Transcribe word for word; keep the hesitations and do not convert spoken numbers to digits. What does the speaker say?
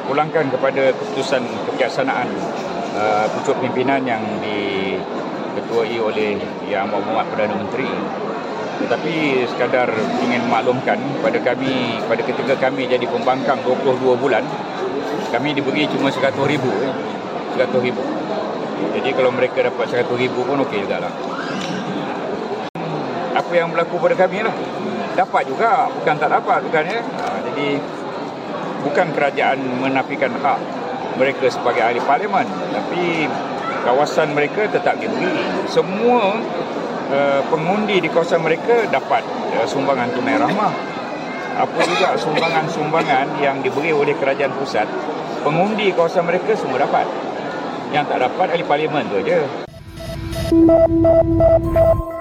pulangkan kepada keputusan kebijaksanaan uh, pucuk pimpinan yang diketuai oleh Yang Amat Berhormat Perdana Menteri. Tetapi sekadar ingin maklumkan pada kami, pada ketika kami jadi pembangkang dua puluh dua bulan, kami diberi cuma seratus ribu. Eh. seratus ribu. Jadi kalau mereka dapat seratus ribu pun okey juga lah. Apa yang berlaku pada kami lah. Dapat juga, bukan tak dapat bukan ya. Ha, jadi bukan kerajaan menafikan hak mereka sebagai ahli parlimen, tapi kawasan mereka tetap diberi. Semua Uh, pengundi di kawasan mereka dapat uh, sumbangan tunai rahmah. Apa juga sumbangan-sumbangan yang diberi oleh kerajaan pusat, pengundi kawasan mereka semua dapat. Yang tak dapat ahli parlimen tu aja.